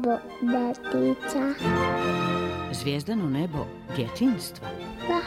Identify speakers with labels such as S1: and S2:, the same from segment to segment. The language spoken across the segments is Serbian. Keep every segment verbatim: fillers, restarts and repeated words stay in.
S1: nebo djetica.
S2: Zvijezdano nebo djetinjstva?
S1: Da.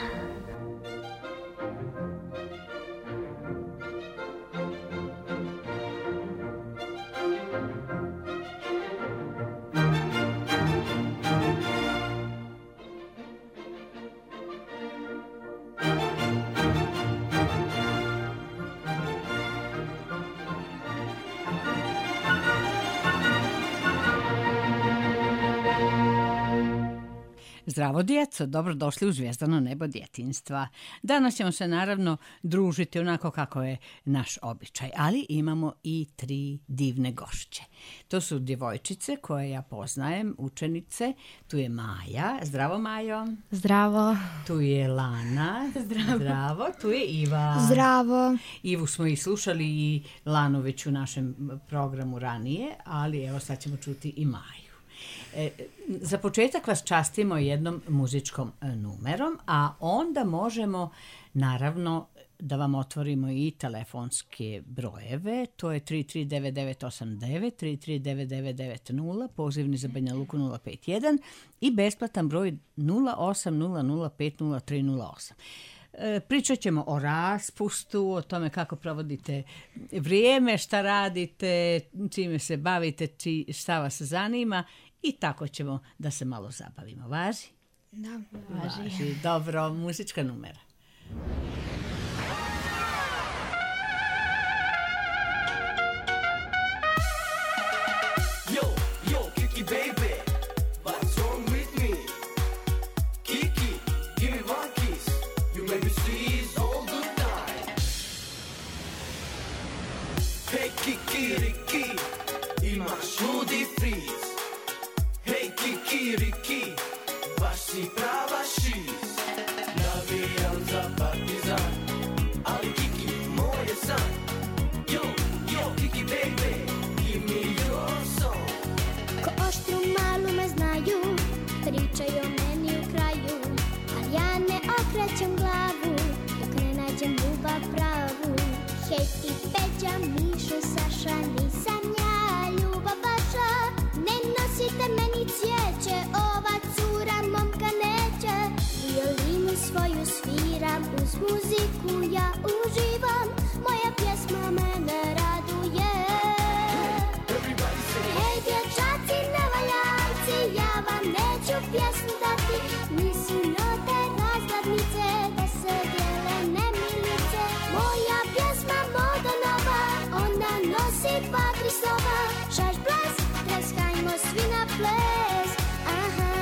S2: Zdravo djeco, dobrodošli u Zvijezdano nebo djetinjstva. Danas ćemo se naravno družiti onako kako je naš običaj, ali imamo i tri divne gošće. To su djevojčice koje ja poznajem, učenice. Tu je Maja. Zdravo Majo.
S3: Zdravo.
S2: Tu je Lana.
S3: Zdravo.
S2: Zdravo. Tu je Iva.
S3: Zdravo.
S2: Ivu smo i slušali i Lanu već u našem programu ranije, ali evo sad ćemo čuti i Maju. E, za početak vas častimo jednom muzičkom numerom, a onda možemo naravno da vam otvorimo i telefonske brojeve. To je tri tri devet devet osam devet, tri tri devet devet devet nula, pozivni za Banja Luku nula pet jedan i besplatan broj nula osam nula nula pet nula tri nula osam. Pričat ćemo o raspustu, o tome kako provodite vrijeme, šta radite, čime se bavite, či, šta vas zanima i tako ćemo da se malo zabavimo. Važi?
S3: Da, važi.
S2: Važi. Dobro, muzička numera.
S4: Yo, yo, Kiki baby, what's wrong with me? Kiki, give me one kiss. You make me squeeze all the time. Hey Kiki, Riki, imaš ludi friz. Hey Kiki, Riki, baš si prava šiz. Navijam za Partizan, ali Kiki, moj je san. Yo, yo, Kiki baby, give me your song.
S1: Ko oštru malu me znaju, pričaju o meni u kraju, ali ja ne okrećem glavu, dok ne nađem ljubav pravu. Hej ti Peđa, Mišo, Saša, nisam ja ljubav vaša. Ne nosite meni cvijeće, ova cura momka neće. Violinu svoju sviram, uz muziku ja uživam. Moja pjesma mene raduje. Hej dječaci nevaljalci, ja vam neću pjesmu dati. Nisu note razglednice, da se dijele nemilice. Moja pjesma moda nova, ona nosi dva, tri slova. Šaš blas, pleskajmo svi na ples. Aha.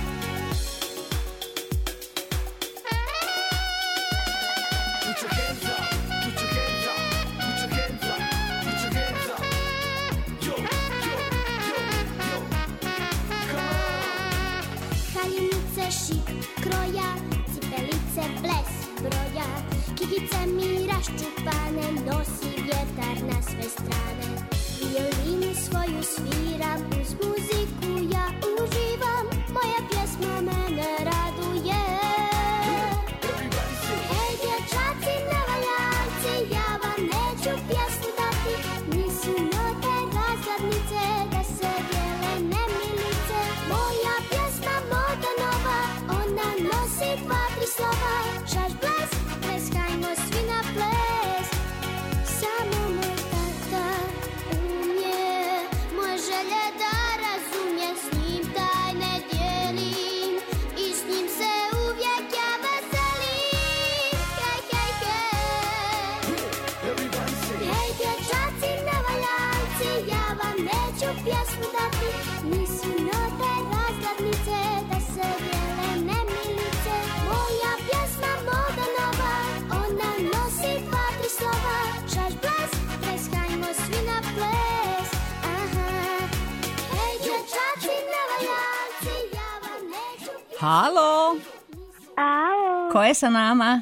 S4: Put your hands up, put your hands up, put your hands up, put your hands up. Yo, yo, yo, yo, come on.
S1: Haljinice šik kroja, cipelice bles broja. Kikice mi raščupane, nosi vjetar na sve strane. Violinu svoju sviram, uz muziku ja uživam. Moja pjesma mene raduje. Hej dječaci nevaljalci, ja vam neću pjesmu dati. Nisu note razglednice, da se dijele nemilice. Moja pjesma moda nova, ona nosi dva, tri slova. Šaš blas, pleskajmo svi na ples. Samo moj tata umije moje želje da razumije, s njim tajne dijelim i s njim se uvijek ja veselim. Hej, hej, hej.
S4: Everybody say,
S1: Hej dječaci nevaljalci, ja vam neću pjesmu dati. Nisu note razglednice, da se dijele nemilice. Moja pjesma moda nova, ona nosi dva, tri slova. Šaš blas, pleskajmo svi na ples. Aha. Hej dječaci nevaljalci, ja vam neću pjesmu.
S2: Halo,
S5: Alo,
S2: ko je sa nama?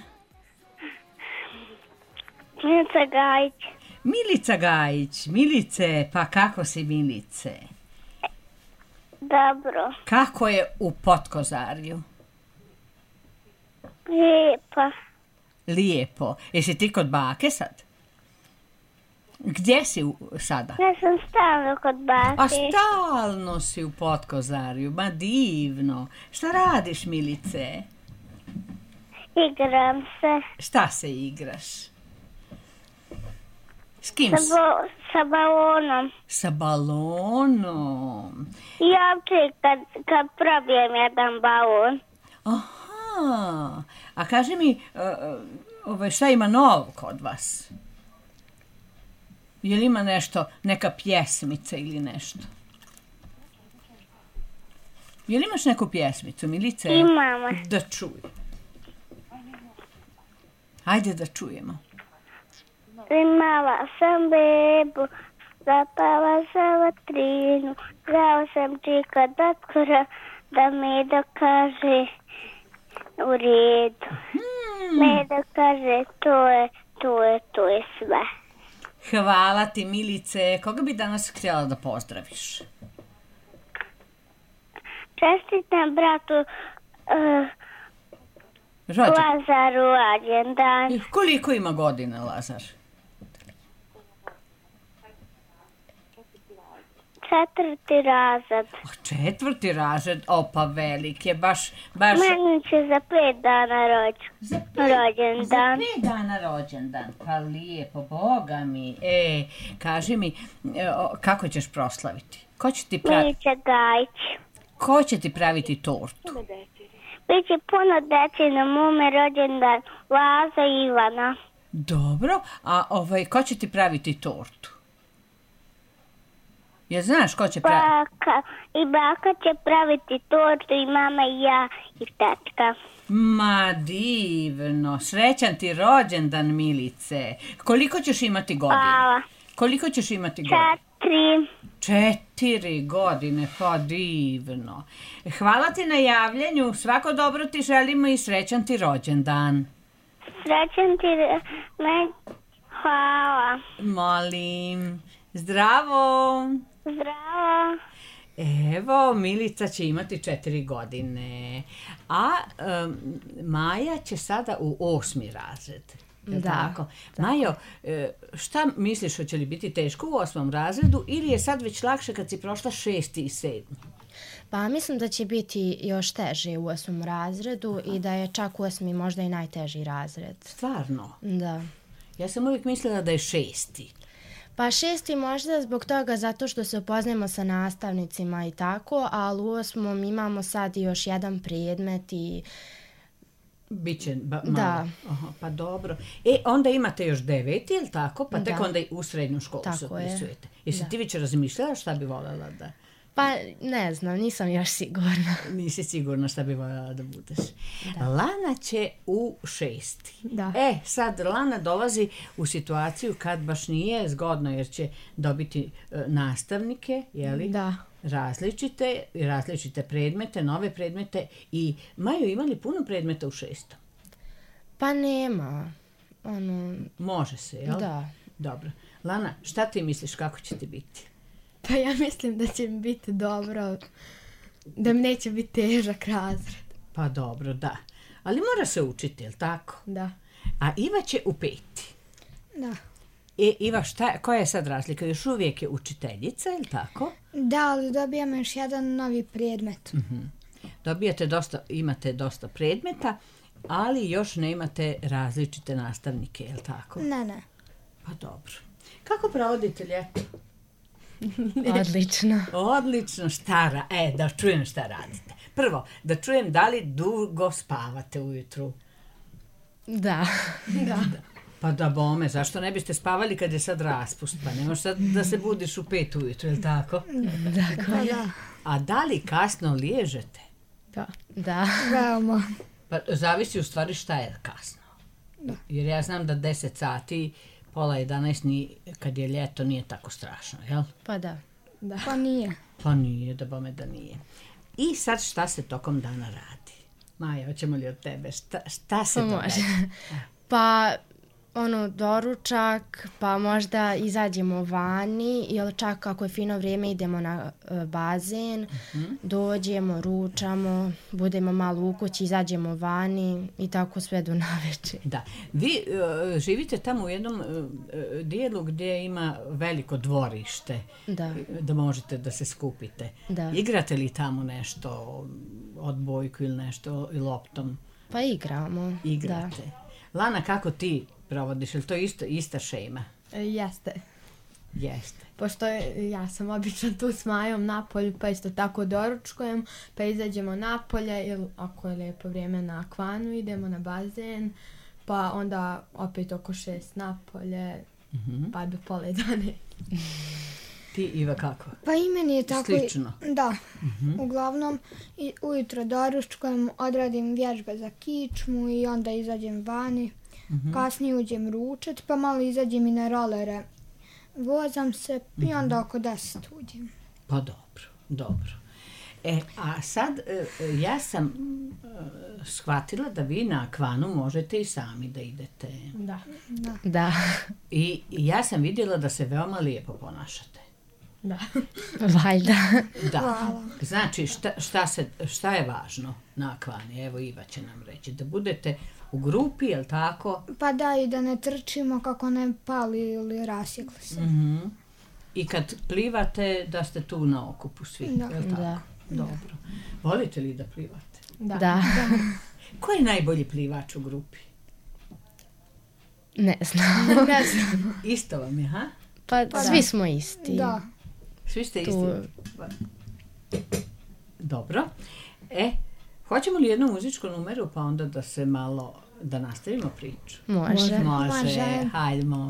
S5: Milica Gajić.
S2: Milica Gajić. Milice, pa kako si Milice?
S5: Dobro,
S2: Kako je u Potkozarju?
S5: lijepa.
S2: Lijepo. Jesi ti kod bake sad? Gdje si u, sada?
S5: Ja sam stalno kod
S2: A
S5: bake.
S2: stalno si u Potkozarju, ma divno. Šta radiš, Milice?
S5: Igram se
S2: Šta se igraš? S kim?
S5: sa,
S2: si?
S5: bo- sa balonom.
S2: Sa balonom.
S5: I ovdje kad, kad probijem jedan balon.
S2: Aha, a kaži mi, uh, ovaj, šta ima novo kod vas? Je li ima nešto, neka pjesmica ili nešto? Je li imaš neku pjesmicu, Milice?
S5: Imamo.
S2: Da čujem. Ajde da čujemo.
S5: Imala sam bebu, zapala za vatrinu, zvao sam čika doktora da mi dokaže u redu.
S2: Hmm.
S5: Me dokaže, to je, to je, to je sve.
S2: Hvala ti, Milice. Koga bi danas htjela da pozdraviš?
S5: Čestitam bratu uh,
S2: Rođen.
S5: Lazaru rođendan.
S2: I koliko ima godina, Lazar?
S5: Četvrti razred.
S2: O, četvrti razred, o pa velik je, baš, baš...
S5: Meni će za pet dana rođ,
S2: Za
S5: rođendan.
S2: pet dana rođendan, pa lijepo, Boga mi. E, kaži mi, e, o, kako ćeš proslaviti? Ko će ti, pravi,
S5: Milića Gajić.
S2: ko će ti praviti tortu?
S5: Biće puno dece na mome rođendan, Laza i Ivana.
S2: Dobro, a ovaj, ko će ti praviti tortu? Ja znaš ko će praviti?
S5: Baka, i baka će praviti tortu i mama i ja i tetka.
S2: Ma divno, srećan ti rođendan, Milice. Koliko ćeš imati godina?
S5: Hvala.
S2: Koliko ćeš imati godina?
S5: Četiri.
S2: Četiri godine, pa divno. Hvala ti na javljanju, svako dobro ti želimo i srećan ti rođendan.
S5: Srećan ti, me, hvala.
S2: Molim, zdravo.
S5: Zdravo.
S2: Evo, Milica će imati četiri godine, a um, Maja će sada u osmi razred. Jel
S3: Da,
S2: tako? Majo, e, šta misliš, hoće li biti teško u osmom razredu ili je sad već lakše kad si prošla šesti i sedmi?
S3: Pa mislim da će biti još teže u osmom razredu i da je čak osmi možda i najteži razred.
S2: Stvarno?
S3: Da.
S2: Ja sam uvijek mislila da je šesti.
S3: Pa šesti možda zbog toga zato što se upoznajemo sa nastavnicima i tako, ali u osmom imamo sad još jedan predmet i
S2: Biće ba, malo.
S3: Da.
S2: Aha, pa dobro. E, onda imate još deveti, jel tako? Pa tek
S3: Da.
S2: onda i u srednju školu se
S3: Tako je.
S2: upisujete. Jesi
S3: Da.
S2: ti već razmišljala šta bi voljela da...
S3: pa ne znam, nisam još sigurna.
S2: Nisi sigurna šta bi voljela da budeš. Lana će u šesti.
S3: Da.
S2: E, sad Lana dolazi u situaciju kad baš nije zgodno jer će dobiti e, nastavnike, jeli?
S3: Da.
S2: Različite, različite predmete, nove predmete i Maju imali puno predmeta u šestom.
S3: Pa nema. Ono,
S2: Može se, jel?
S3: da.
S2: Dobro. Lana, šta ti misliš kako će ti biti?
S6: Pa ja mislim da će mi biti dobro, da mi neće biti težak razred.
S2: Pa dobro, da. Ali mora se učiti, jel tako?
S6: Da.
S2: A Iva će u peti.
S6: Da.
S2: E, Iva, šta, koja je sad razlika? Još uvijek je učiteljica, je li tako?
S6: Da, ali dobijamo još jedan novi predmet.
S2: Dobijate dosta, imate dosta predmeta, ali još ne imate različite nastavnike, je li tako?
S6: Ne, ne.
S2: Pa dobro. Kako provodite ljeto?
S3: Odlično.
S2: Odlično, šta ra... E, da čujem šta radite. Prvo, da čujem da li dugo spavate ujutru.
S3: Da.
S6: Da.
S2: Pa da bome, zašto ne biste spavali kad je sad raspust? Pa nemaš sad da se budiš u pet ujutru, je li tako?
S6: Pa da.
S2: A da li kasno liježete?
S6: Da.
S3: Da.
S6: Veoma.
S2: Pa zavisi u stvari šta je kasno. Jer ja znam da deset sati, pola jedanaest, ni, kad je ljeto, nije tako strašno, jel?
S3: Pa da.
S6: Da. Pa nije.
S2: Pa nije, da bome da nije. I sad šta se tokom dana radi? Maja, hoćemo li od tebe? Šta, šta se
S3: Pa
S2: događa?
S3: može. Pa ono doručak, pa možda izađemo vani ili čak ako je fino vrijeme idemo na uh, bazen, mm-hmm. dođemo, ručamo, budemo malo u kući, izađemo vani i tako sve do navečer.
S2: Da. Vi uh, živite tamo u jednom uh, dijelu gdje ima veliko dvorište,
S3: da.
S2: da možete da se skupite.
S3: Da.
S2: Igrate li tamo nešto, odbojku ili nešto, i loptom?
S3: Pa igramo.
S2: Igrate. Da. Lana, kako ti provodiš? Je li to isto, ista šema?
S6: E, jeste.
S2: Jeste.
S6: Pošto je, ja sam obično tu s Majom napolju, pa isto tako doručkujem, pa izađemo napolje ili ako je lijepo vrijeme na akvanu, idemo na bazen, pa onda opet oko šest napolje, mm-hmm. pa do pola jedane.
S2: Ti, Iva, kako?
S7: Pa i meni je tako.
S2: Slično.
S7: Da. Mm-hmm. Uglavnom, i, ujutro doručkujem, odradim vježbe za kičmu i onda izađem vani. Mm-hmm. Kasnije uđem ručat, pa malo izađem i na rolere. Vozam se mm-hmm. i onda oko deset uđem.
S2: Pa dobro, dobro. E, a sad, ja sam shvatila da vi na akvanu možete i sami da idete.
S6: Da.
S3: Da. da.
S2: I ja sam vidjela da se veoma lijepo ponašate.
S6: Da.
S3: Valjda.
S2: Da.
S7: Hvala.
S2: Znači, šta, šta, se, šta je važno na akvani? Evo, Iva će nam reći. Da budete u grupi, je li tako?
S7: Pa da, i da ne trčimo kako ne pali ili rasjekli se.
S2: Mm-hmm. I kad plivate, da ste tu na okupu svi,
S7: da.
S2: je li tako?
S3: Da.
S2: Dobro. Volite li da plivate?
S6: Da.
S3: Da.
S2: Ko je najbolji plivač u grupi?
S3: Ne znam.
S6: Ne znam.
S2: Isto vam je, ha?
S3: Pa, pa svi da. smo isti.
S7: Da.
S2: Svi ste
S3: tu.
S2: isti? Dobro. E, hoćemo li jednu muzičku numeru, pa onda da se malo, da nastavimo priču?
S3: Može.
S2: Može.
S7: Može.
S2: Hajdemo.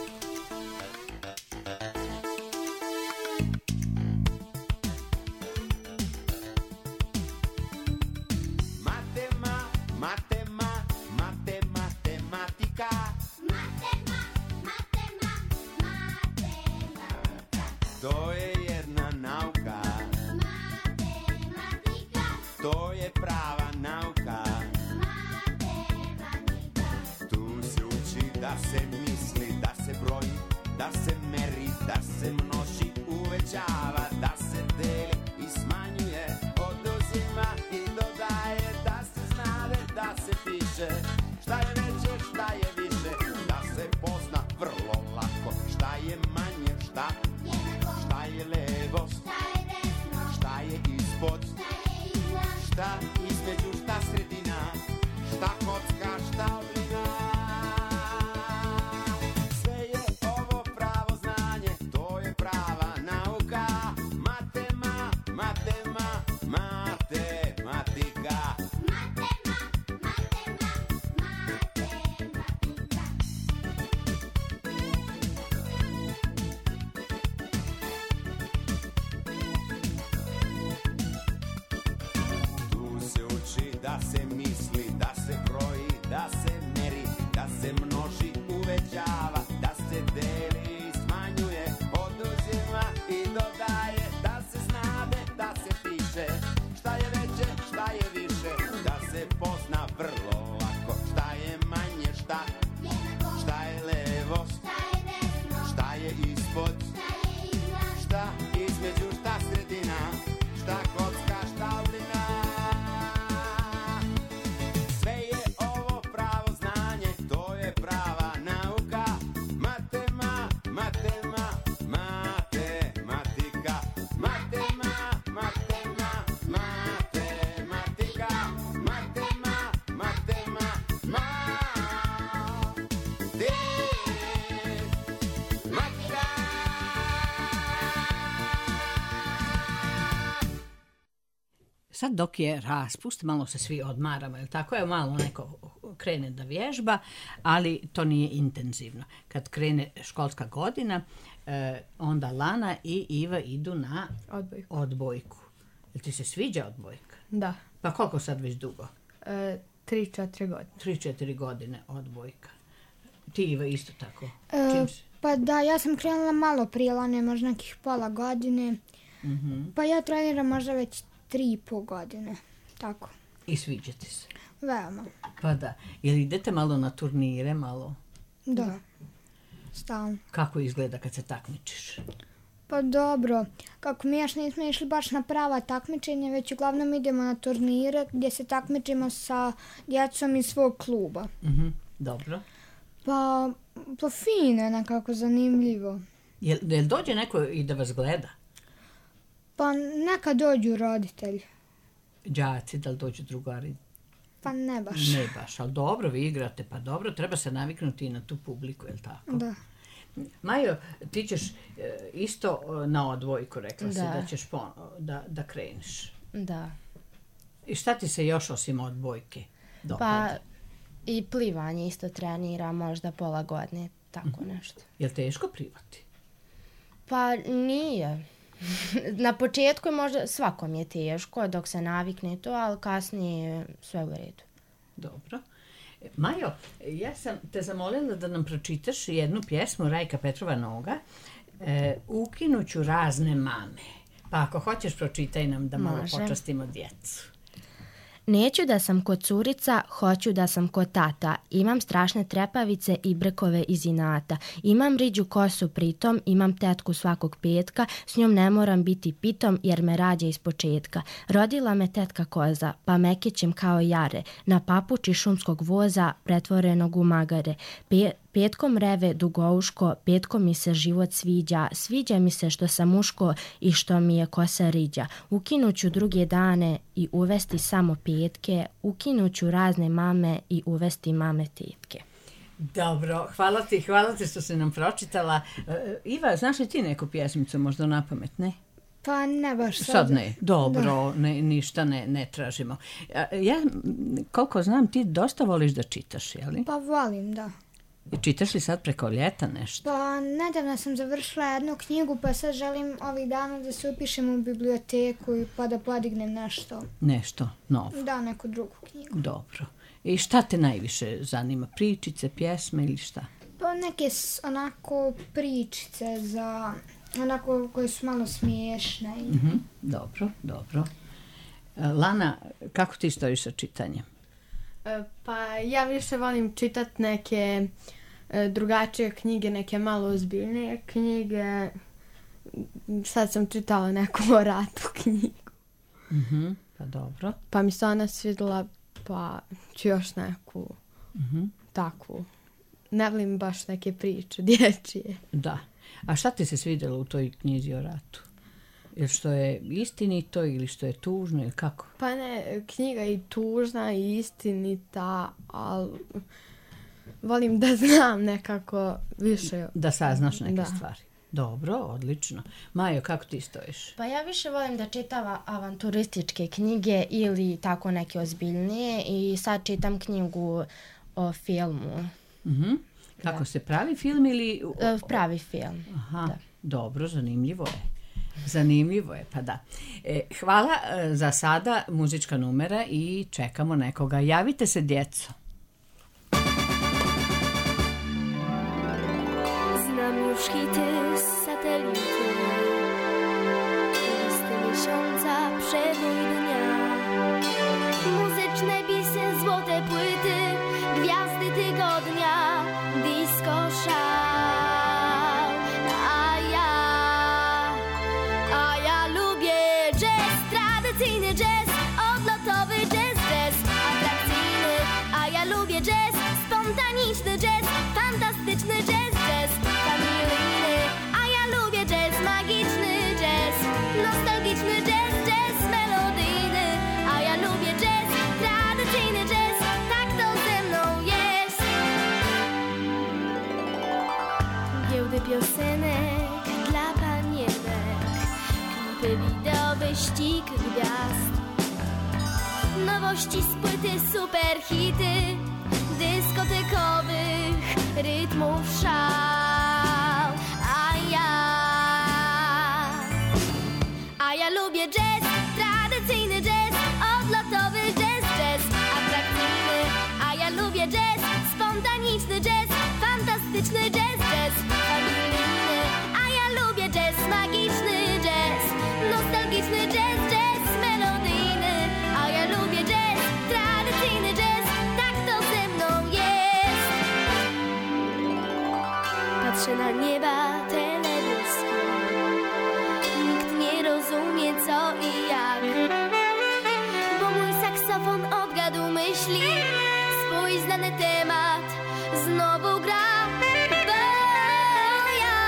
S2: Sad dok je raspust, malo se svi odmaramo, jel tako? Evo malo neko krene da vježba, ali to nije intenzivno. Kad krene školska godina, eh, onda Lana i Iva idu na
S6: Odbojku.
S2: odbojku. Jel ti se sviđa odbojka?
S6: Da.
S2: Pa koliko sad već dugo?
S6: E, tri, četiri godine.
S2: Tri, četiri godine odbojka. Ti, Iva, isto tako?
S7: E,
S2: Čim si?
S7: pa da, ja sam krenula malo prije Lane, možda nekih pola godine.
S2: Mm-hmm.
S7: Pa ja treniram možda već tri i pol godine. Tako.
S2: I sviđa ti se?
S7: Veoma.
S2: Pa da. Jel idete malo na turnire, malo?
S7: Da. Stalno.
S2: Kako izgleda kad se takmičiš?
S7: Pa dobro, kako mi još nismo išli baš na prava takmičenja, već uglavnom idemo na turnire gdje se takmičimo sa djecom iz svog kluba.
S2: Mhm, dobro.
S7: Pa, pa fino, nekako zanimljivo.
S2: Jel, jel dođe neko i da vas gleda?
S7: Pa neka dođu roditelji.
S2: Đaci, da li dođu drugari?
S7: Pa ne baš.
S2: Ne baš, ali dobro, vi igrate, pa dobro, treba se naviknuti i na tu publiku, jel tako?
S7: Da.
S2: Majo, ti ćeš e, isto e, na odvojku, rekla si
S3: Da.
S2: da ćeš pon- da, da kreneš.
S3: Da.
S2: I šta ti se još osim odbojke
S3: Pa
S2: dopada?
S3: i plivanje isto trenira, možda pola godine, tako nešto.
S2: Jel teško plivati?
S3: Pa nije. Na početku je možda svakom je teško dok se navikne to, ali kasnije je sve u redu.
S2: Dobro. E, Majo, ja sam te zamolila da nam pročitaš jednu pjesmu Rajka Petrova Noga, e, Ukinuću razne mame. Pa ako hoćeš, pročitaj nam da malo
S3: Može.
S2: počastimo djecu.
S3: Neću da sam ko curica, hoću da sam ko tata. Imam strašne trepavice i brkove iz inata. Imam riđu kosu pritom, imam tetku svakog petka, s njom ne moram biti pitom jer me rađa iz početka. Rodila me tetka koza, pa mekećem kao jare, na papuči šumskog voza pretvorenog u magare. Pe Petkom reve dugouško, petkom mi se život sviđa, sviđa mi se što sam muško i što mi je kosa riđa. Ukinuću druge dane i uvesti samo petke, ukinuću razne mame i uvesti mame tetke.
S2: Dobro, hvala ti, hvala ti što si nam pročitala. E, Iva, znaš li ti neku pjesmicu možda na pamet, ne?
S7: Pa ne baš sad.
S2: Sad ne, dobro, ne, ništa ne, ne tražimo. A, Ja, m, koliko znam, ti dosta voliš da čitaš, jeli?
S7: Pa volim, da.
S2: I čitaš li sad preko ljeta nešto?
S7: Pa nedavno sam završila jednu knjigu, pa sad želim ovih dana da se upišem u biblioteku i pa da podignem nešto.
S2: Nešto novo.
S7: Da, neku drugu knjigu.
S2: Dobro. I šta te najviše zanima? Pričice, pjesme ili šta?
S7: Pa neke s- onako pričice za onako koje su malo smiješne. I...
S2: Mhm, dobro, dobro. E, Lana, kako ti stojiš sa čitanjem?
S6: E, Pa ja više volim čitat neke e, drugačije knjige, neke malo ozbiljnije knjige. Sad sam čitala neku o ratu knjigu.
S2: Mhm, pa dobro.
S6: Pa mi se ona svidjela, pa ću još neku
S2: Mhm.
S6: takvu. Ne volim baš neke priče dječje.
S2: Da. A šta ti se svidjelo u toj knjizi o ratu? Ili što je istinito ili što je tužno ili kako?
S6: Pa ne, knjiga je i tužna i istinita, ali volim da znam nekako više.
S2: Da saznaš neke
S6: Da.
S2: stvari. Dobro, odlično. Majo, kako ti stojiš?
S3: Pa ja više volim da čitam avanturističke knjige ili tako neke ozbiljnije i sad čitam knjigu o filmu.
S2: Mhm. Kako se pravi film ili...
S3: E, Pravi film.
S2: Aha,
S3: da.
S2: dobro, zanimljivo je. Zanimljivo je, pa da. E, hvala e, za sada, muzička numera i čekamo nekoga. Javite se, djeco.
S1: Znam już hity z satelity, listy miesiąca, przebój dnia, muzyczne bisy, złote płyty, gwiazdy tygodnia, disco szał. A ja, a ja lubię jazz, tradycyjny jazz, odlotowy jazz, jazz atrakcyjny. A ja lubię jazz, spontaniczny jazz, fantastyczny jazz, jazz familijny. A ja lubię jazz, magiczny jazz, nostalgiczny jazz, jazz melodyjny. A ja lubię jazz, tradycyjny jazz, tak to ze mną jest. Giełdy piosenek dla panienek, klipy wideo, wyścig gwiazd, nowości z płyty, super hity, dyskotekowych rytmów szał. A ja, a ja lubię jazz, tradycyjny jazz, odlotowy jazz, jazz atrakcyjny. A ja lubię jazz, spontaniczny jazz, fantastyczny jazz, jazz familijny. A ja lubię jazz, magiczny jazz, nostalgiczny jazz, jazz melodyjny. A ja lubię jazz, tradycyjny jazz, tak to ze mną jest. patrzę na nieba teledysku. Nikt nie rozumie co i jak, bo mój saksofon odgadł myśli. Swój znany temat znowu gra. Bo ja,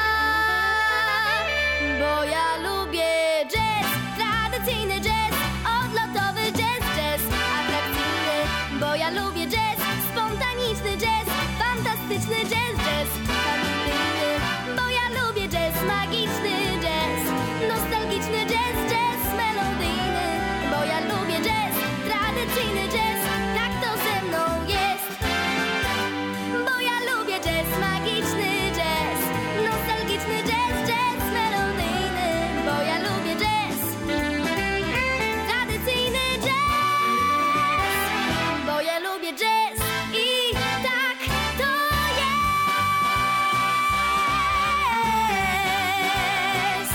S1: bo ja lubię jazz, tradycyjny jazz, odlotowy jazz, jazz atrakcyjny. Bo ja lubię jazz, spontaniczny jazz, fantastyczny jazz, jazz familijny. Bo ja lubię jazz, magiczny jazz, nostalgiczny jazz, jazz melodyjny. Bo ja lubię jazz, tradycyjny jazz, tak to ze mną jest. Bo ja lubię jazz, magiczny jazz, nostalgiczny jazz, jazz melodyjny. Bo ja lubię jazz, tradycyjny jazz. Bo ja lubię jazz i tak to jest.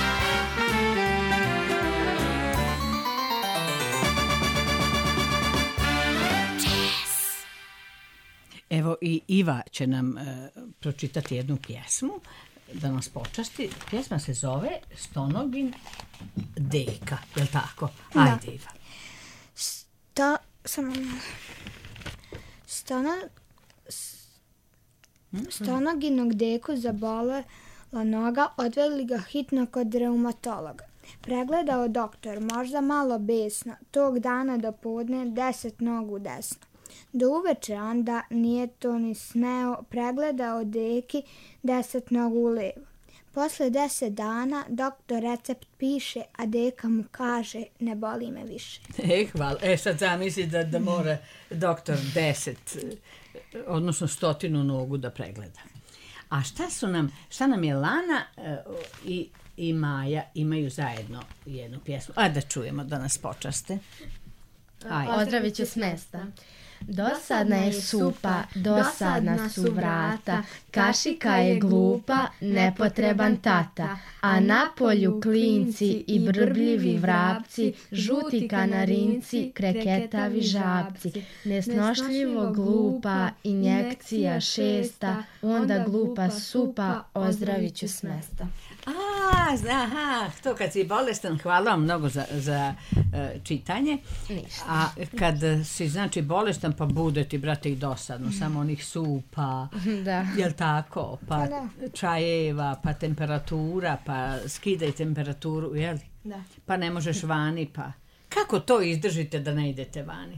S2: Evo i Iva će nam e, pročitati jednu pjesmu da nas počasti. Pjesma se zove Stonogin deka, je li tako? Ajde, Iva.
S7: Sto, samo malo. Stona, s- stonoginog deku zabolela noga, odveli ga hitno kod reumatologa. Pregledao doktor, možda malo besno, tog dana do podne deset nogu desno. Do uveče onda nije to ni smeo, pregledao deki deset nogu levo. Posle deset dana doktor recept piše, a deka mu kaže ne boli me više.
S2: E, hvala. E, sad zamisli da, da mora doktor deset, e, odnosno stotinu nogu da pregleda. A šta su nam, šta nam je Lana e, i, i Maja imaju zajedno jednu pjesmu? A da čujemo, da nas počaste. Ajde.
S3: Ozdravit ću s mesta. Dosadna je supa, dosadna su vrata, kašika je glupa, nepotreban tata, a na polju klinci i brbljivi vrapci, žuti kanarinci, kreketavi žabci, nesnošljivo glupa, injekcija šesta, onda glupa supa, ozdravit ću s mesta.
S2: A, zna, aha, to kad si bolestan, hvala vam mnogo za, za uh, čitanje.
S3: Ništa.
S2: A kad si, znači, bolestan, pa bude ti, brate, i dosadno, samo onih supa,
S3: Da.
S2: jel tako, pa čajeva, pa temperatura, pa skidaj temperaturu, jel?
S6: Da.
S2: Pa ne možeš vani, pa... Kako to izdržite da ne idete vani?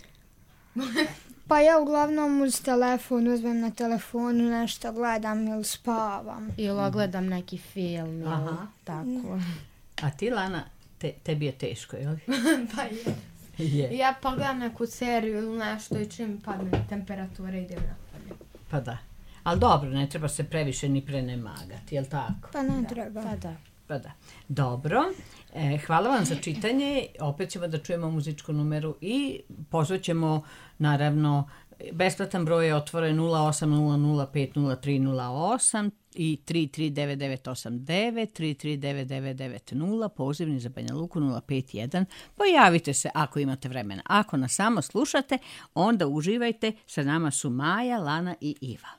S7: Pa ja uglavnom uz telefon uzmem na telefonu nešto gledam ili spavam.
S3: Ili ogledam neki film ili
S2: Aha.
S3: tako.
S2: A ti, Lana, te, tebi je teško, jel?
S6: Pa je.
S2: Je.
S6: Ja pogledam neku seriju ili nešto i čim padne temperatura idem napolje.
S2: Pa da. Ali dobro, ne treba se previše ni prenemagati, jel tako?
S7: Pa ne treba.
S3: Pa da.
S2: Pa da. Dobro. E, hvala vam za čitanje. Opet ćemo da čujemo muzičku numeru i pozvat ćemo, naravno, besplatan broj je otvoren nula osam nula nula pet nula tri nula osam i tri tri devet devet osam devet, tri tri devet devet devet nula, pozivni za Banja Luku nula pet jedan. Pojavite se ako imate vremena. Ako nas samo slušate, onda uživajte. Sa nama su Maja, Lana i Iva.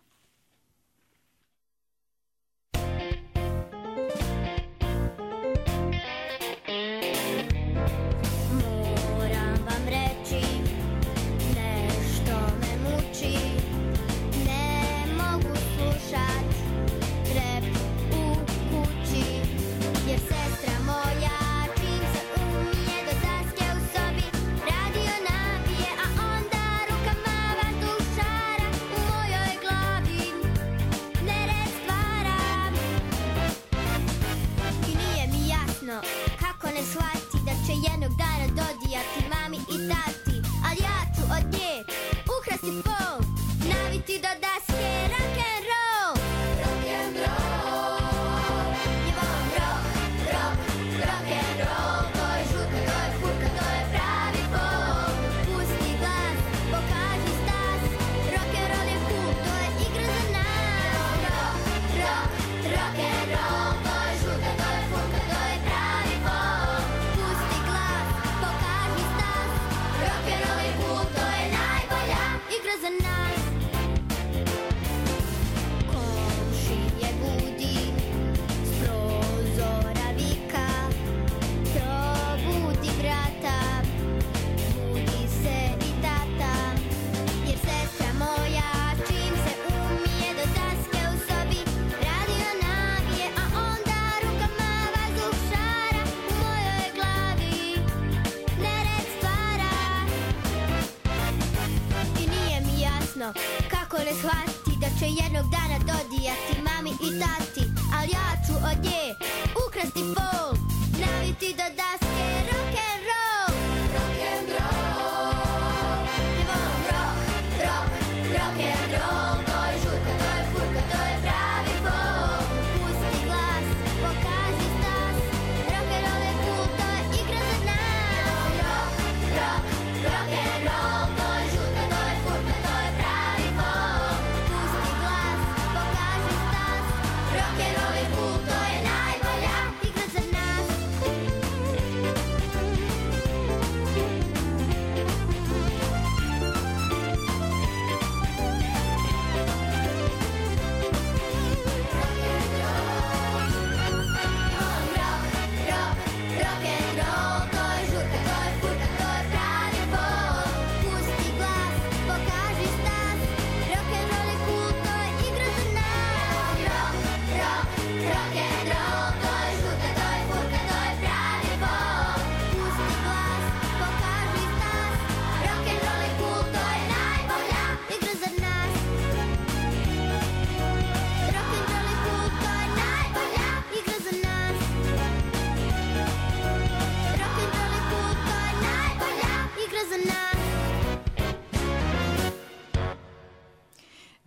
S1: Moram vam reći, nešto me muči, ne mogu slušat rep u kući, jer sestra moja čim se umije do daske u sobi, radio nabije, a onda rukama vazdušara u mojoj glavi.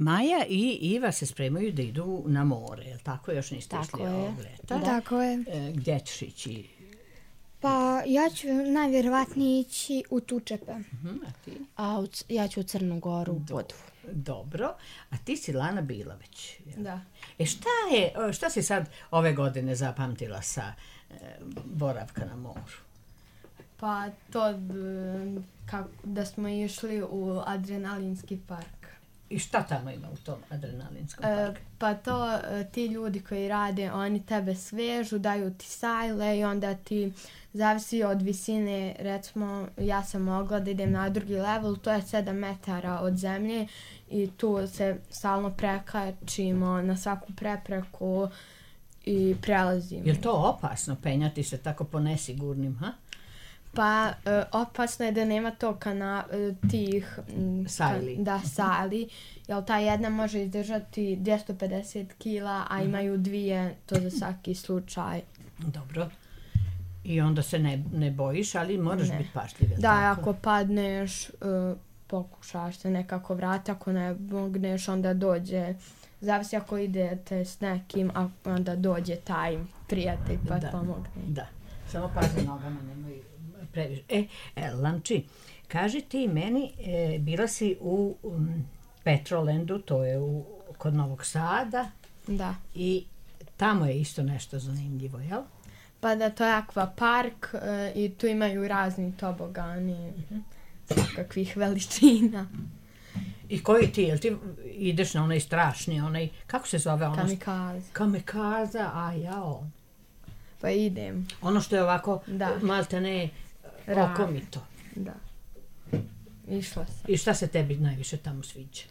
S2: Maja i Iva se spremaju da idu na more, je li tako? Još niste
S3: Tako
S2: išli
S3: je.
S2: ovog leta.
S7: Tako je.
S2: E, gdje ćeš ići?
S7: Pa ja ću najvjerovatnije ići u Tučepe.
S2: Mhm, a ti?
S3: A u C- ja ću u Crnu Goru, u Budvu.
S2: Dobro. A ti si Lana bila već. jel?
S6: Da.
S2: E šta je, šta si sad ove godine zapamtila sa e, boravka na moru?
S6: Pa to d- kako, da smo išli u adrenalinski park.
S2: I šta tamo ima u tom adrenalinskom
S6: E,
S2: parku?
S6: pa to e, ti ljudi koji rade, oni tebe svežu, daju ti sajle i onda ti zavisi od visine, recimo ja sam mogla da idem na drugi level, to je sedam metara od zemlje i tu se stalno prekačimo na svaku prepreku i prelazimo.
S2: Je li to opasno penjati se tako po nesigurnim, ha?
S6: Pa e, opasno je da nema to kana, e, tih m,
S2: Sajli.
S6: ka- da, sajli, jer ta jedna može izdržati dvjesto pedeset kila, a imaju dvije, to za svaki slučaj.
S2: Dobro. I onda se ne, ne bojiš, ali moraš
S6: Ne.
S2: biti pašljiv. je li
S6: Da,
S2: tako?
S6: ako padneš, e, pokušaš se nekako vratiti, ako ne mogneš, onda dođe, zavisi ako idete s nekim, a onda dođe taj prijatelj pa
S2: Da.
S6: pomogne.
S2: Da. Samo pazi nogama, nemoj previše. E, e, Lanči, kaži ti meni, e, bila si u um, Petrolandu, to je u, kod Novog Sada,
S6: Da.
S2: i tamo je isto nešto zanimljivo, jel?
S6: Pa da, to je akvapark e, i tu imaju razni tobogani svakakvih veličina.
S2: I koji ti, jel ti ideš na onaj strašni, onaj, kako se zove ono?
S6: Kamikaze.
S2: Kamikaza, a jao.
S6: Pa idem,
S2: Ono što je ovako,
S6: Da.
S2: malte ne,
S6: Ravno.
S2: okomito.
S6: da. Išla sam.
S2: I šta se tebi najviše tamo sviđa?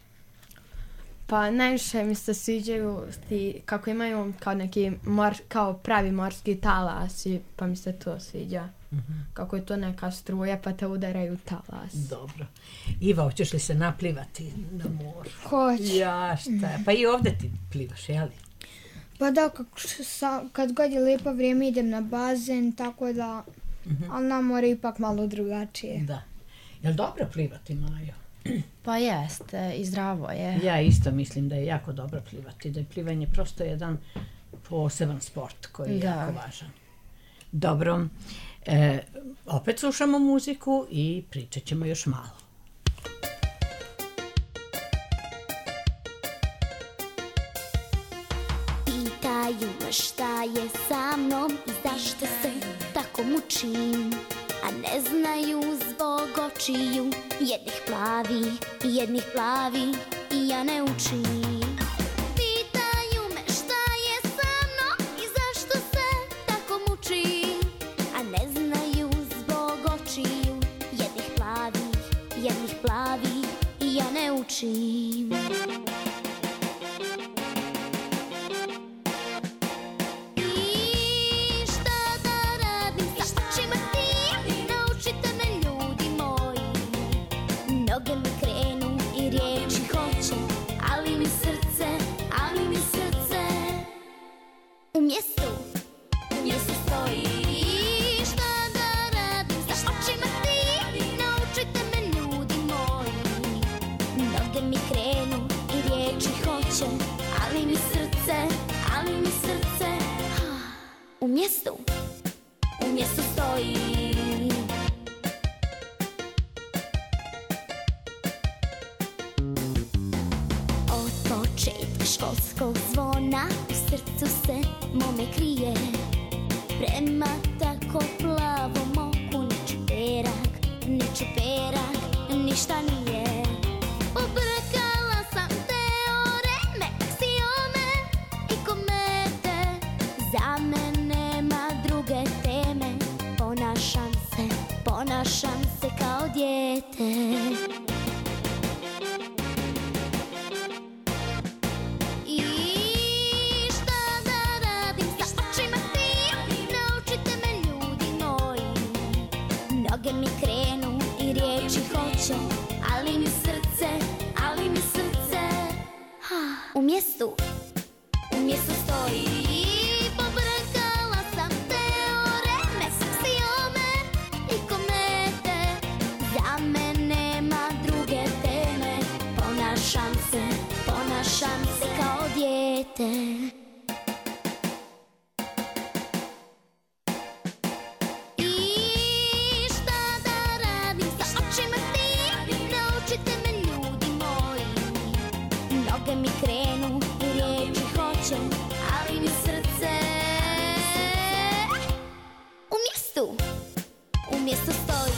S6: Pa najviše mi se sviđaju ti, kako imaju kao neki mor, kao pravi morski talasi, pa mi se to sviđa. Kako je to neka struja pa te udaraju talas.
S2: Dobro. Iva, hoćeš li se naplivati na moru?
S7: Hoće.
S2: Ja, šta? Pa i ovdje ti plivaš, jel?
S7: Pa da, kako sa, kad god je lijepo vrijeme idem na bazen, tako da, ali na more ipak malo drugačije.
S2: Da. Jel dobro plivati, Majo?
S3: Pa jeste, i zdravo je.
S2: Ja isto mislim da je jako dobro plivati, da je plivanje prosto jedan poseban sport koji je
S3: Da.
S2: jako važan. Dobro. E, opet slušamo muziku i pričat ćemo još malo.
S1: Pitaju me šta je sa mnom i zašto se tako mučim, a ne znaju zbog očiju, jednih plavi, jednih plavi i ja ne učim. Pitaju me šta je sa mnom i zašto se tako mučim, a ne znaju zbog očiju, jednih plavi, jednih plavi i ja ne učim. I šta da radim sa očima tim, naučite me ljudi moji. Noge mi krenu i riječi hoće, ali mi srce, ali mi srce u mjestu, u mjestu stoji. I šta da radim sa očima tim, naučite me ljudi moji. Noge mi krenu i riječi hoće, ali mi srce, ali mi srce u mjestu, u mjestu stoji. Od početka školskog zvona u srcu se mome krije, prema tako plavom oku ni čuperak, ni čuperak, ništa nije. Pobrkala sam teoreme, aksiome i komete, za mene nema druge teme, ponašam se, ponašam se kao dijete. I šta da radim sa očima tim, naučite me ljudi moji. Noge mi krenu i riječi hoće, ali mi srce, ali mi srce u mjestu, u mjestu stoji. Pobrkala sam teoreme, aksiome i komete, za mene nema druge teme, ponašam se, ponašam dete. I šta da radim sa očima ti, naučite me ljudi moji. Noge mi krenu i riječi hoće, ali mi srce u mjestu, u mjestu stoji.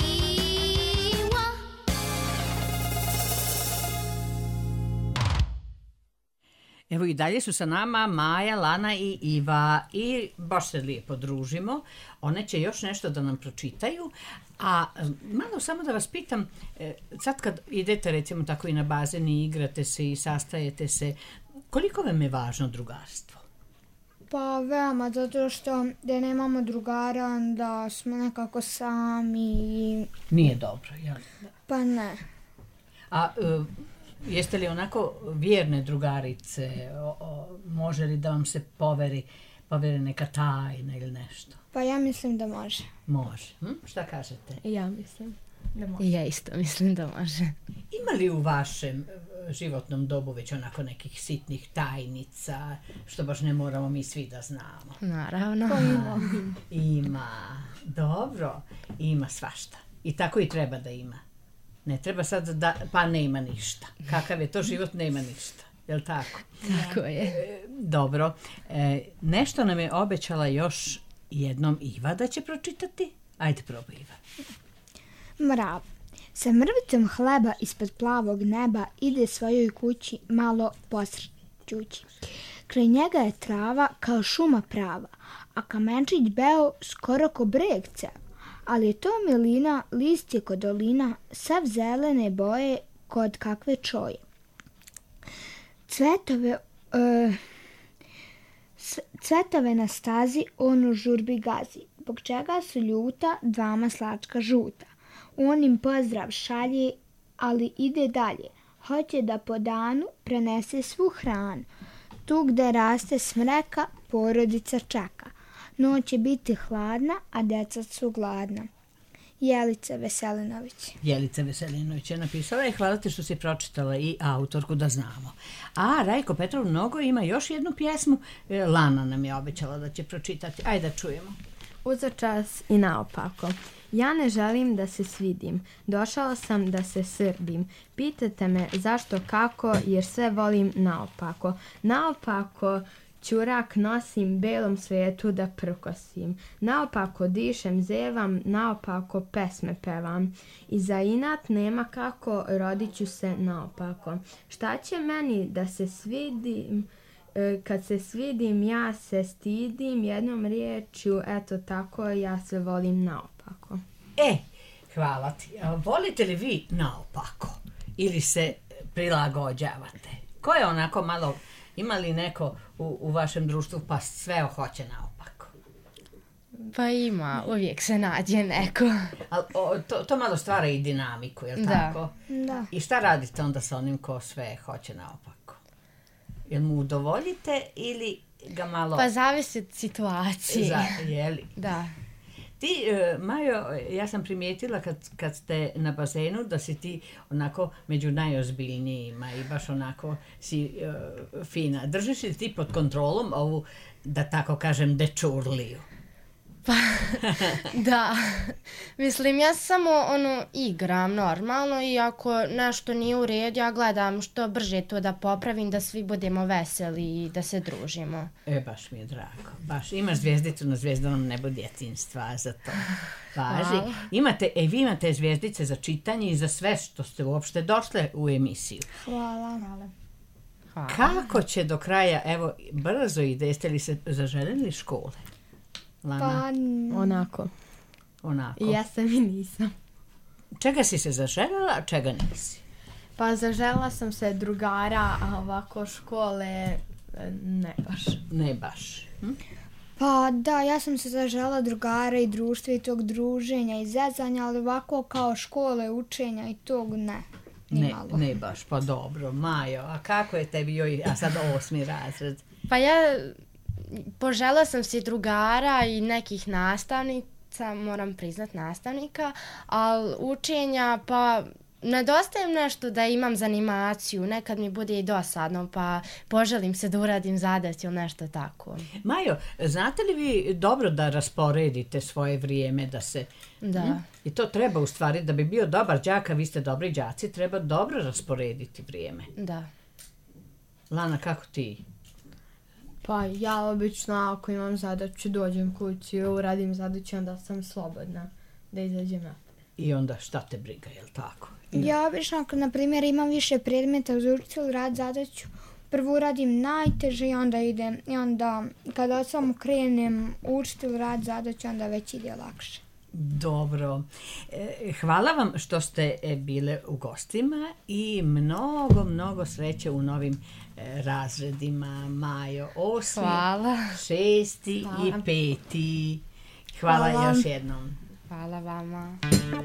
S2: Evo i dalje su sa nama Maja, Lana i Iva i baš se lijepo družimo. One će još nešto da nam pročitaju. A malo samo da vas pitam, sad kad idete recimo tako i na bazen i igrate se i sastajete se, koliko vam je važno drugarstvo?
S7: Pa veoma, zato što da nemamo drugara, da smo nekako sami.
S2: Nije dobro, jel?
S7: Pa ne.
S2: A uh, jeste li onako vjerne drugarice? O, o, može li da vam se poveri, poveri neka tajna ili nešto?
S7: Pa ja mislim da može.
S2: Može. Hm? Šta kažete?
S6: Ja mislim da može.
S3: I ja isto mislim da može.
S2: Ima li u vašem e, životnom dobu već onako nekih sitnih tajnica, što baš ne moramo mi svi da znamo?
S3: Naravno.
S7: Pa ima.
S2: Ima. Dobro. Ima svašta. I tako i treba da ima. Ne treba sad da, pa ne ima ništa. Kakav je to život, nema ništa. Jel' tako?
S3: Tako je.
S2: E, dobro. E, nešto nam je obećala još jednom Iva da će pročitati. Ajde, probaj, Iva.
S7: Mrav. Sa mrvicom hleba ispod plavog neba ide svojoj kući malo posrećući. Kraj njega je trava kao šuma prava, a kamenčić beo skoro ko breg ceo. Ali je to milina, list je kod dolina, sav zelene boje kod kakve čoje. Cvetove, e, cvetove na stazi on u žurbi gazi, zbog čega su ljuta dvama slačka žuta. On im pozdrav šalje, ali ide dalje. Hoće da po danu prenese svu hranu. Tu gde raste smreka, porodica čeka. Noć će biti hladna, a deca su gladna. Jelica Veselinović.
S2: Jelica Veselinović je napisala i hvala ti što si pročitala i autorku da znamo. A Rajko Petrov Mnogo ima još jednu pjesmu. Lana nam je obećala da će pročitati. Ajde da čujemo.
S6: Uzočas i naopako. Ja ne želim da se svidim, došao sam da se srbim. Pitate me zašto kako, jer sve volim naopako. Naopako ćurak nosim, belom svijetu da prkosim. Naopako dišem, zevam, naopako pesme pevam. I za inat nema kako, rodit ću se naopako. Šta će meni da se svidim? Kad se svidim, ja se stidim, jednom riječju, eto tako, ja se volim naopako.
S2: E, hvala ti. Volite li vi naopako? Ili se prilagođavate? Ko je onako malo, ima li neko u, u vašem društvu pa sve hoće naopako?
S3: Pa ima, uvijek se nađe neko.
S2: Al, o, to, to malo stvara i dinamiku, je li
S3: Da.
S2: tako?
S7: Da.
S2: I šta radite onda sa onim ko sve hoće naopako? Jel mu udovoljite ili ga malo...
S3: Pa zavisi od situacije.
S2: Za, jeli?
S3: Da.
S2: Ti, uh, Majo, ja sam primijetila kad, kad ste na bazenu da si ti onako među najozbiljnijima i baš onako si uh, fina. Držiš li ti pod kontrolom ovu, da tako kažem, dečurliju?
S3: Pa, da. Mislim, ja samo ono igram normalno i ako nešto nije u redu, ja gledam što brže to da popravim, da svi budemo veseli i da se družimo.
S2: E, baš mi je drago. Baš, imaš zvijezdicu na zvijezdanom nebu djetinjstva za to. Važi.
S3: Hvala.
S2: Imate, e, vi imate zvijezdice za čitanje i za sve što ste uopšte došle u emisiju.
S7: Hvala. Hvala.
S3: Hvala.
S2: Kako će do kraja, evo, brzo ide, jeste li se zaželjeli škole? Lana?
S7: Pa
S6: Onako.
S2: Onako.
S6: I jesam i nisam.
S2: Čega si se zaželjela, a čega nisi?
S6: Pa zažela sam se drugara, a ovako škole e, ne baš.
S2: Ne baš. Hm?
S7: Pa da, ja sam se zažela drugara i društva i tog druženja i zezanja, ali ovako kao škole, učenja i tog ne.
S2: Ne,
S7: Nimalo.
S2: ne baš, pa dobro. Majo, a kako je tebi joj, a sad osmi razred?
S3: Pa ja požela sam si drugara i nekih nastavnica, moram priznat nastavnika, ali učenja pa nedostaje nešto da imam zanimaciju, nekad mi bude i dosadno, pa poželim se da uradim zadaću ili nešto tako.
S2: Majo, znate li vi dobro da rasporedite svoje vrijeme da se...
S3: Da.
S2: Hm? I to treba u stvari, da bi bio dobar đak, a vi ste dobri đaci, treba dobro rasporediti vrijeme.
S3: Da.
S2: Lana, kako ti?
S6: Pa ja obično ako imam zadaću dođem kući, uradim zadaću, onda sam slobodna da izađem napolje.
S2: I onda šta te briga, jel tako?
S7: Ja obično, ako na primjer imam više predmeta za učiti ili rad zadaću, prvo uradim najteže i onda idem, i onda kada samo krenem učiti ili rad zadaću, onda već ide lakše.
S2: Dobro. E, hvala vam što ste e, bile u gostima i mnogo, mnogo sreće u novim e, razredima. Majo, osmi,
S3: Hvala.
S2: šesti
S3: Hvala.
S2: i peti. Hvala,
S7: Hvala.
S2: još jednom.
S3: Hvala vama.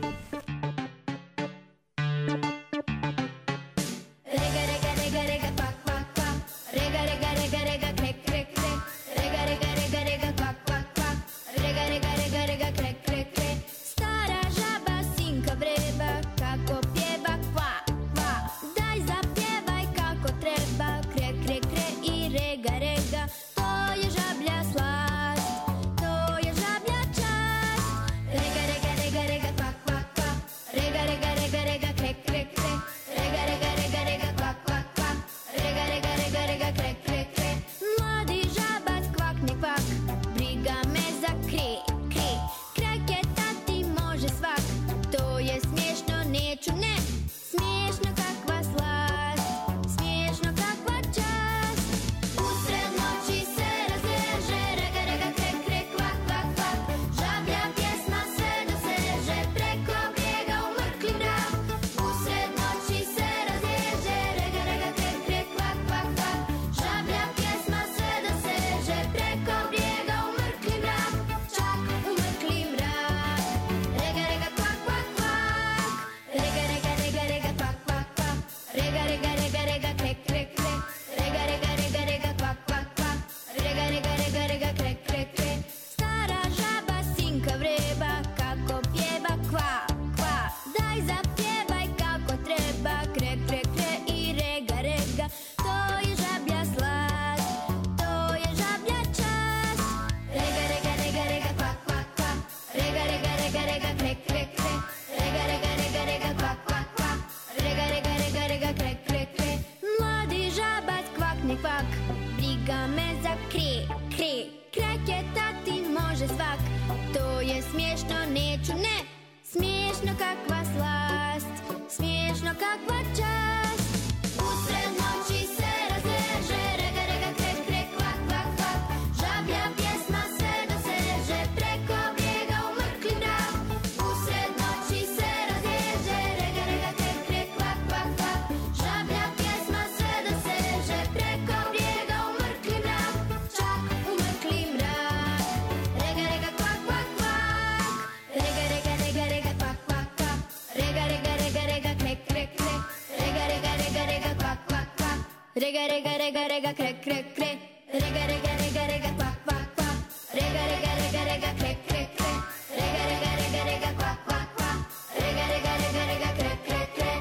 S1: Rega, rega, rega, rega, kvak, kvak, kvak. Rega, rega, rega, rega, krek, krek, krek. Rega, rega, rega, rega, kvak, kvak, kvak. Rega, rega, rega, rega, krek, krek, krek. Stara žaba, sinka vreba, kako pjeva, kva, kva. Daj zapjevaj kako treba, krek, krek, krek i rega, rega. To je žablja slast, to je žablja čast. Rega, rega, rega, rega, kvak, kvak, kvak. Rega, rega, rega, rega, krek, krek, krek. Rega, rega, rega, rega, kvak, kvak, kvak. Rega, rega, rega, rega, krek, krek, krek. Mladi žabac kvakne kvak, briga me za kri, kri. Kreketati može svak, to je smiješno, neću ne. Smiješno kakva slast, smiješno kakva čast. Usred noći se razveže, rega, rega, krek, krek, kvak, kvak, kvak. Žablja pjesma sve doseže, preko brijega u mrkli mrak. Usred noći se razveže, rega, rega, krek, krek, kvak, kvak, kvak. Žablja pjesma sve doseže, preko brijega u mrkli mrak. Čak u mrkli mrak. Rega, rega, kvak, kvak, kvak. Rega, rega, rega, rega, kvak, kvak, kvak. Rega, rega, rega, rega, krek, krek, krek. Rega, rega, rega, rega, kvak, kvak, kvak. Rega, rega, rega, rega, krek, krek, krek. Stara žaba, sinka vreba, kako pjeva, kva, kva. Daj zapjevaj kako treba, krek, krek, krek i rega, rega. To je žablja slast, to je žablja čast. Rega, rega, rega, rega, kvak, kvak, kvak. Rega, rega, rega, rega, krek, krek, krek. Rega, rega, rega, rega, kvak, kvak, kvak. Rega, rega, rega, rega, krek, krek, krek. Mladi žabac kvakne kvak, briga me za kri, kri. Kreketati može svak, to je smiješno, neću ne. Smiješno kakva slast, smiješno kakva čast. Usred noći se razveže, rega, rega, krek, krek, kvak, kvak, kvak. Žablja pjesma sve doseže, preko brijega u mrkli mrak. Usred noći se razveže, rega, rega, krek, krek, kvak, kvak, kvak. Žablja pjesma sve doseže, preko brijega u mrkli mrak. Čak u mrkli mrak. Rega, rega, kvak, kvak, kvak. Rega, rega, rega, rega, kvak, kvak, kvak. Rega, rega, rega, rega, krek, krek, krek. Rega, rega, rega, rega, kvak, kvak, kvak. Rega, rega, rega, rega, krek, krek, krek. Rega, rega, rega, rega, kvak, kvak, kvak. Rega, rega, rega, rega, krek, krek, krek. Rega, rega, rega, rega, kvak, kvak, kvak. Rega, rega, rega, rega, krek, krek, krek.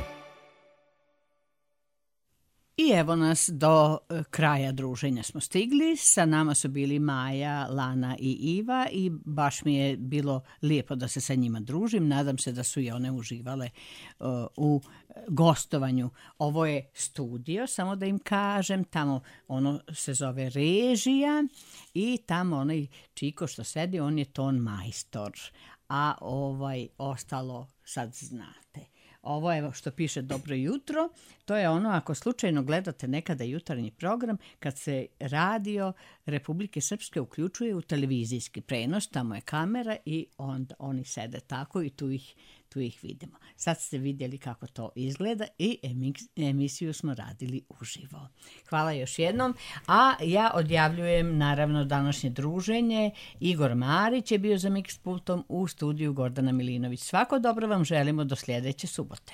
S2: I evo nas do e, kraja druženja smo stigli. Sa nama su bili Maja, Lana i Iva i baš mi je bilo lijepo da se sa njima družim. Nadam se da su i one uživale e, u gostovanju. Ovo je studio, samo da im kažem, tamo ono se zove režija i tamo onaj čiko što sedi, on je ton majstor, a ovaj ostalo sad znate. Ovo je što piše dobro jutro, to je ono ako slučajno gledate nekada jutarnji program kad se radio Republike Srpske uključuje u televizijski prenos, tamo je kamera i onda oni sede tako i tu ih, tu ih vidimo. Sad ste vidjeli kako to izgleda i emisiju smo radili uživo. Hvala još jednom, a ja odjavljujem naravno današnje druženje. Igor Marić je bio za Mix pultom, u studiju Gordana Milinović. Svako dobro vam želimo do sljedeće subote.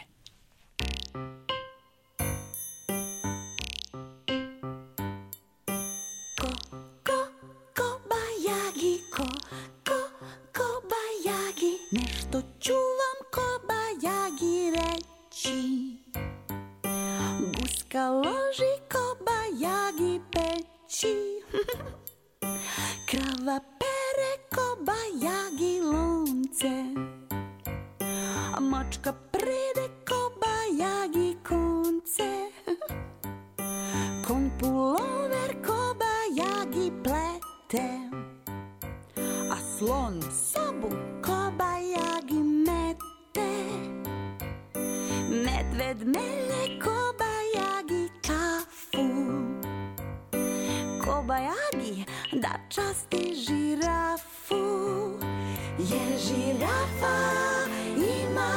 S8: Ko, ko, kobajagi, ko, ko, kobajagi, nešto ću vam kobajagi reći. reći. Krava pere kobajagi lunce, a mačka prede kobajagi konce. Konj pulover kobajagi plete, a slon sobu kobajagi mete. Medved melje kobajagi kafu, kobajagi da časti žirafu. Jer žirafa ima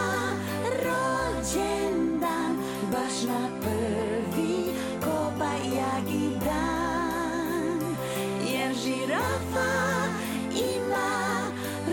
S8: rođendan baš na prvi kobajagi dan. Jer žirafa ima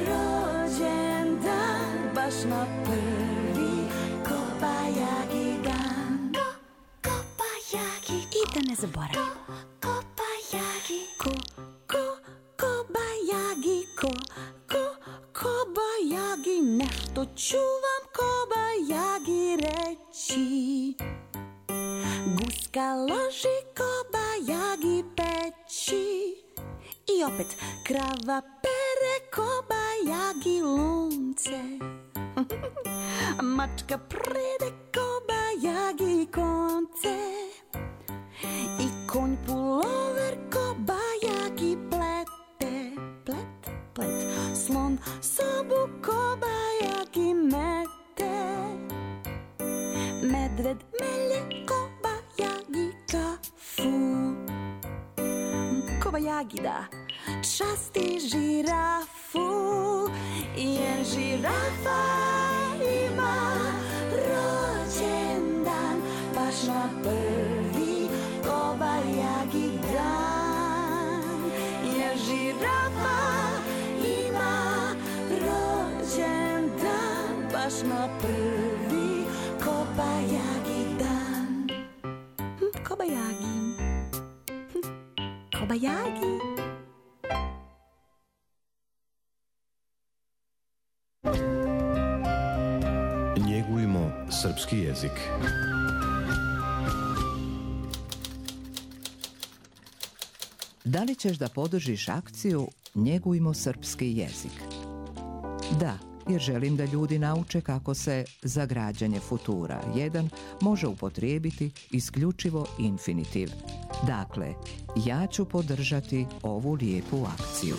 S8: rođendan baš na prvi kobajagi dan. Ko, kobajagi. I da ne zaboravimo. Ko, kobajagi. Ko, ko, kobajagi. Ko, ko, kobajagi. Nešto ću vam kobajagi reći. Guska loži kobajagi peći. I opet krava pere kobajagi lunce. Mačka prede kobajagi konce. I konj pulover kobajagi plete. Plet, plet. Slon sobu kobajagi mete. Medved melje kobajagi kafu. Kobajagi da časti žirafu. Jer žirafa ima rođendan baš na prvi kobajagi dan. Jer žirafa ima rođendan baš na prvi kobajagi dan. Kobajagi. Kobajagi.
S9: Njegujmo srpski jezik.
S10: Da li ćeš da podržiš akciju Njegujmo srpski jezik? Da, jer želim da ljudi nauče kako se za građanje futura jedan može upotrijebiti isključivo infinitiv. Dakle, ja ću podržati ovu lijepu akciju.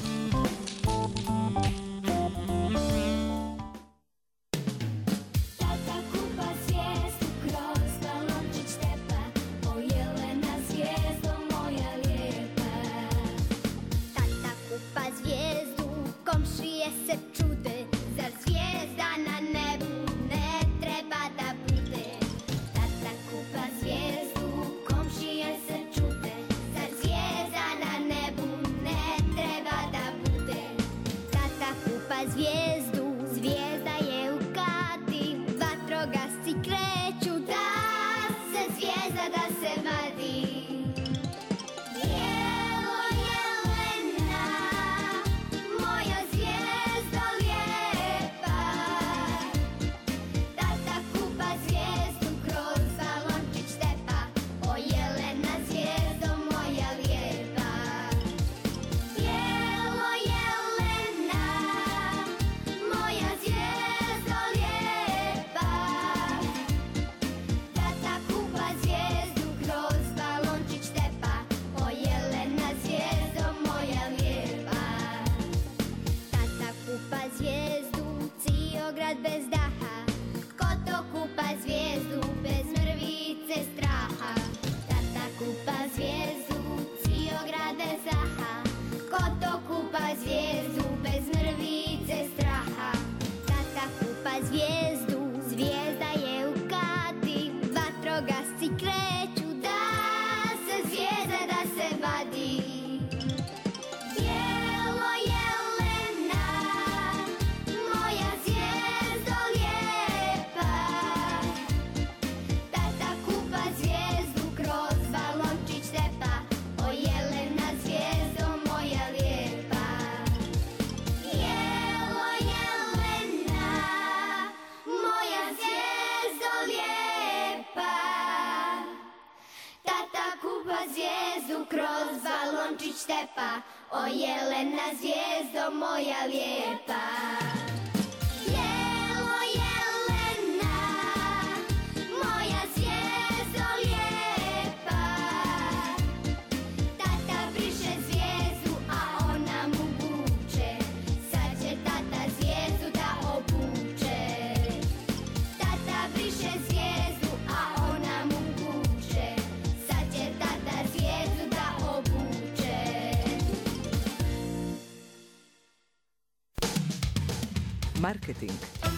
S1: zvončić stepa, o jelena zvijezdo moja lijepa. Jelo jelena, moja zvijezdo lijepa, tata briše zvijezdu, a ona mu buče, sad će tata zvijezdu da obuče. Tata briše zvijezdu, a ona mu buče, sad će tata zvijezdu da obuče.
S10: Marketing.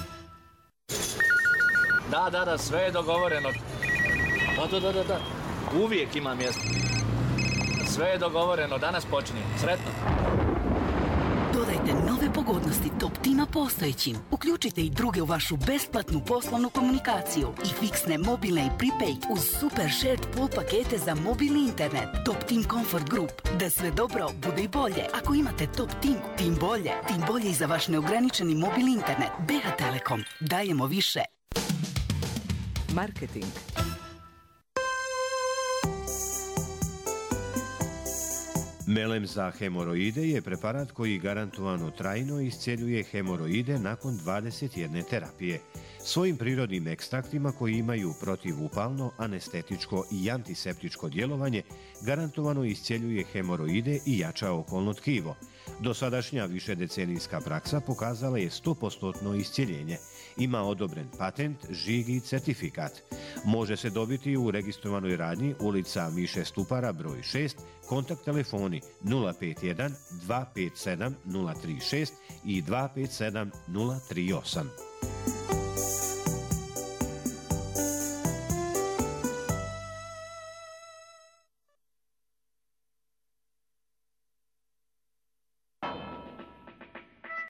S11: Da, da, da, sve je dogovoreno. Da, da, da, da, da. Uvijek ima mjesto. Sve je dogovoreno, danas počinje. Sretno.
S12: Dodajte nove pogodnosti Top Tima postojećim. Uključite i druge u vašu besplatnu poslovnu komunikaciju i fiksne mobilne i prepaid uz super shared pool pakete za mobilni internet. Top Team Comfort Group. Da sve dobro bude i bolje. Ako imate Top Team, tim bolje. Tim bolje i za vaš neograničeni mobilni internet. B H Telekom. Dajemo više.
S10: Marketing.
S9: Melem za hemoroide je preparat koji garantovano trajno iscjeljuje hemoroide nakon dvadeset jedne terapije. Svojim prirodnim ekstraktima koji imaju protivupalno, anestetičko i antiseptičko djelovanje, garantovano iscjeljuje hemoroide i jača okolno tkivo. Dosadašnja višedecenijska praksa pokazala je sto posto iscjeljenje. Ima odobren patent, žig i certifikat. Može se dobiti u registrovanoj radnji ulica Miše Stupara broj šest, kontakt telefoni nula pet jedan dva pet sedam nula tri šest i dva pet sedam nula tri osam.